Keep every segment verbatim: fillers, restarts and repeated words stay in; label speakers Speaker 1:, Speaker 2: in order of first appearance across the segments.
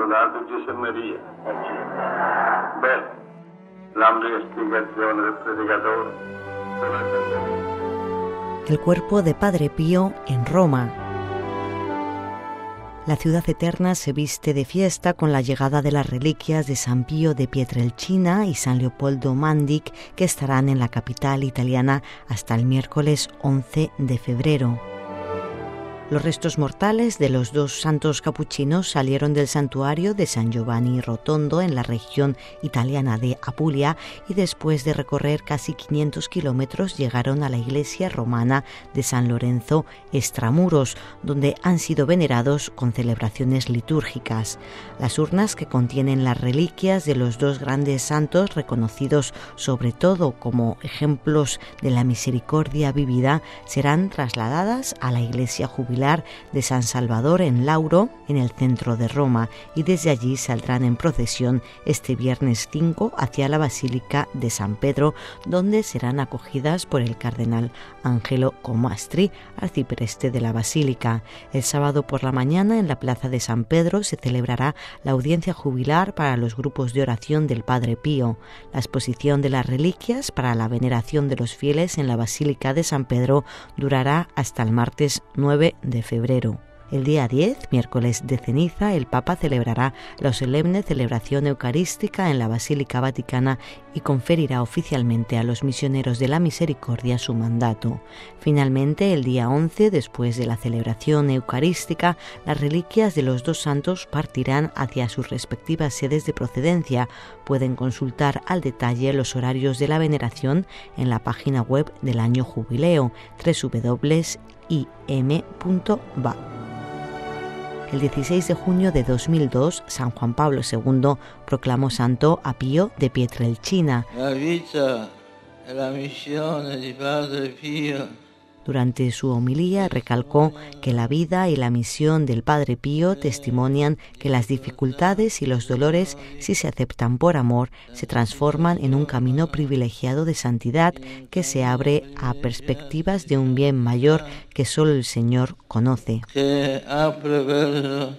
Speaker 1: Beato Gesù Maria. Bene, l'ampia spiegazione del predicatore.
Speaker 2: El cuerpo de Padre Pío en Roma. La ciudad eterna se viste de fiesta con la llegada de las reliquias de San Pío de Pietrelcina y San Leopoldo Mandic, que estarán en la capital italiana hasta el miércoles once de febrero. Los restos mortales de los dos santos capuchinos salieron del santuario de San Giovanni Rotondo en la región italiana de Apulia y después de recorrer casi quinientos kilómetros llegaron a la iglesia romana de San Lorenzo Extramuros, donde han sido venerados con celebraciones litúrgicas. Las urnas que contienen las reliquias de los dos grandes santos, reconocidos sobre todo como ejemplos de la misericordia vivida, serán trasladadas a la iglesia jubilada de San Salvador en Lauro, en el centro de Roma, y desde allí saldrán en procesión este viernes cinco hacia la Basílica de San Pedro, donde serán acogidas por el cardenal Angelo Comastri, arcipreste de la Basílica. El sábado por la mañana en la plaza de San Pedro se celebrará la audiencia jubilar para los grupos de oración del Padre Pío. La exposición de las reliquias para la veneración de los fieles en la Basílica de San Pedro durará hasta el martes nueve de febrero. El día diez, miércoles de ceniza, el Papa celebrará la solemne celebración eucarística en la Basílica Vaticana y conferirá oficialmente a los misioneros de la misericordia su mandato. Finalmente, el día once, después de la celebración eucarística, las reliquias de los dos santos partirán hacia sus respectivas sedes de procedencia. Pueden consultar al detalle los horarios de la veneración en la página web del año jubileo doble u doble u doble u punto i m punto v a. El dieciséis de junio de dos mil dos, San Juan Pablo segundo proclamó santo a Pío de Pietrelcina.
Speaker 3: La vida e la missione di Padre Pío.
Speaker 2: Durante su homilía recalcó que la vida y la misión del Padre Pío testimonian que las dificultades y los dolores, si se aceptan por amor, se transforman en un camino privilegiado de santidad que se abre a perspectivas de un bien mayor que solo el Señor conoce.
Speaker 3: Que abre verso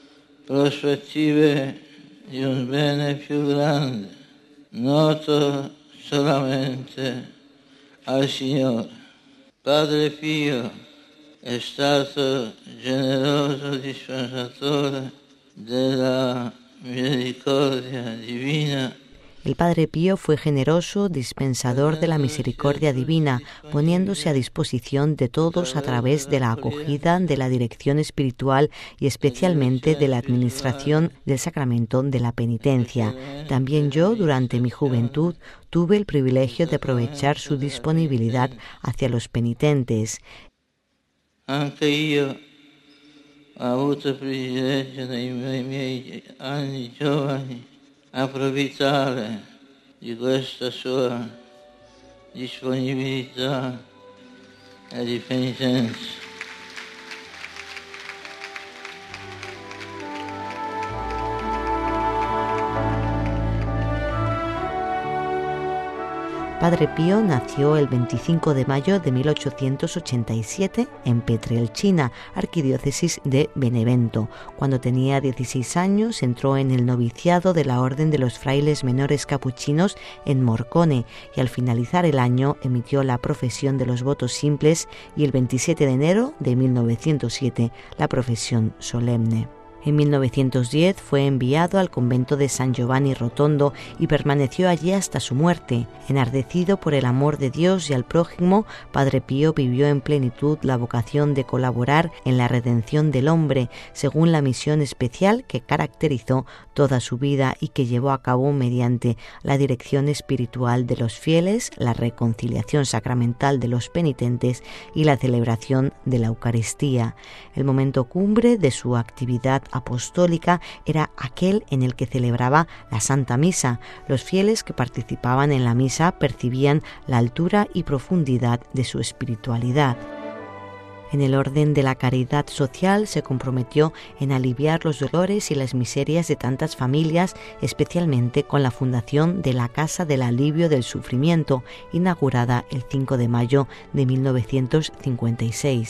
Speaker 3: prospettive di un bene più grande, noto solamente al Signore. Padre Pío è stato generoso dispensatore della misericordia divina.
Speaker 2: El Padre Pío fue generoso dispensador de la misericordia divina, poniéndose a disposición de todos a través de la acogida, de la dirección espiritual y especialmente de la administración del sacramento de la penitencia. También yo, durante mi juventud, tuve el privilegio de aprovechar su disponibilidad hacia los penitentes.
Speaker 3: Anche io ho avuto il privilegio nei miei anni giovani approfittare di questa sua disponibilità e di penitenza.
Speaker 2: Padre Pío nació el veinticinco de mayo de mil ochocientos ochenta y siete en Pietrelcina, arquidiócesis de Benevento. Cuando tenía dieciséis años entró en el noviciado de la Orden de los Frailes Menores Capuchinos en Morcone y al finalizar el año emitió la profesión de los votos simples y el veintisiete de enero de mil novecientos siete la profesión solemne. En mil novecientos diez fue enviado al convento de San Giovanni Rotondo y permaneció allí hasta su muerte. Enardecido por el amor de Dios y al prójimo, Padre Pío vivió en plenitud la vocación de colaborar en la redención del hombre, según la misión especial que caracterizó toda su vida y que llevó a cabo mediante la dirección espiritual de los fieles, la reconciliación sacramental de los penitentes y la celebración de la Eucaristía. El momento cumbre de su actividad apostólica era aquel en el que celebraba la Santa Misa. Los fieles que participaban en la misa percibían la altura y profundidad de su espiritualidad. En el orden de la caridad social se comprometió en aliviar los dolores y las miserias de tantas familias, especialmente con la fundación de la Casa del Alivio del Sufrimiento, inaugurada el cinco de mayo de mil novecientos cincuenta y seis.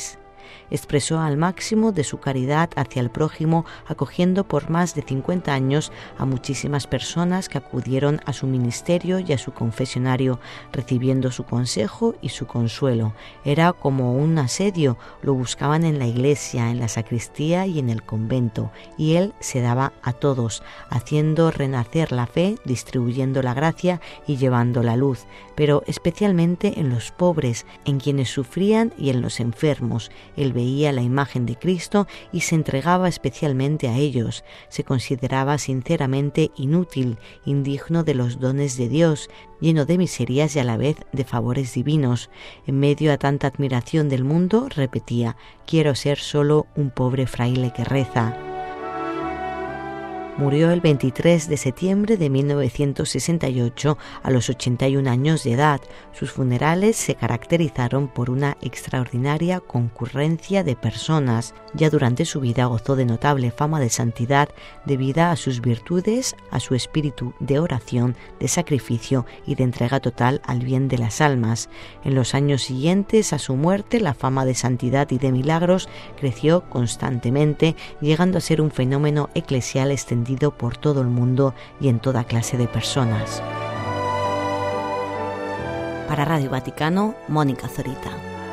Speaker 2: Expresó al máximo de su caridad hacia el prójimo, acogiendo por más de cincuenta años a muchísimas personas que acudieron a su ministerio y a su confesionario, recibiendo su consejo y su consuelo. Era como un asedio, lo buscaban en la iglesia, en la sacristía y en el convento, y él se daba a todos, haciendo renacer la fe, distribuyendo la gracia y llevando la luz, pero especialmente en los pobres, en quienes sufrían y en los enfermos. Él veía la imagen de Cristo y se entregaba especialmente a ellos. Se consideraba sinceramente inútil, indigno de los dones de Dios, lleno de miserias y a la vez de favores divinos. En medio a tanta admiración del mundo, repetía: quiero ser solo un pobre fraile que reza. Murió el veintitrés de septiembre de mil novecientos sesenta y ocho a los ochenta y un años de edad. Sus funerales se caracterizaron por una extraordinaria concurrencia de personas. Ya durante su vida gozó de notable fama de santidad debida a sus virtudes, a su espíritu de oración, de sacrificio y de entrega total al bien de las almas. En los años siguientes a su muerte, la fama de santidad y de milagros creció constantemente, llegando a ser un fenómeno eclesial extendido por todo el mundo y en toda clase de personas. Para Radio Vaticano, Mónica Zorita.